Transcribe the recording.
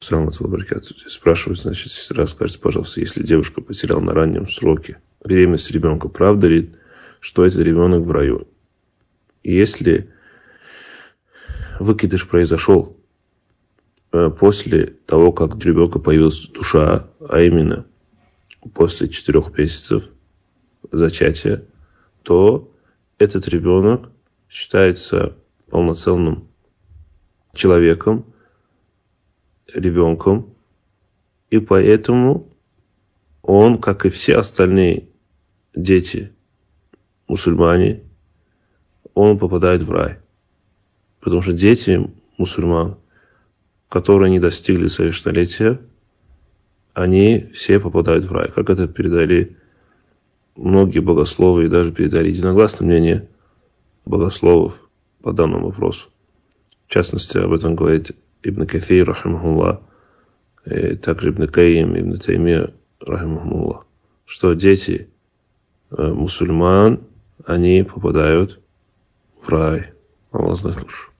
Спрашивают, значит, сестра, скажите, пожалуйста, если девушка потеряла на раннем сроке беременность ребенка, правда ли, что этот ребенок в раю? И если выкидыш произошел после того, как у ребенка появилась душа, а именно после 4 месяцев зачатия, то этот ребенок считается полноценным человеком, ребенком, и поэтому он, как и все остальные дети, мусульмане, он попадает в рай. Потому что дети мусульман, которые не достигли совершеннолетия, они все попадают в рай. Как это передали многие богословы и даже передали единогласное мнение богословов по данному вопросу. В частности, об этом говорит Ибн Кафир, рахимахуллах, и также Ибн Каим, Ибн Таймия, рахимахуллах, что дети мусульман, они попадают в рай. Аллах знает лучше.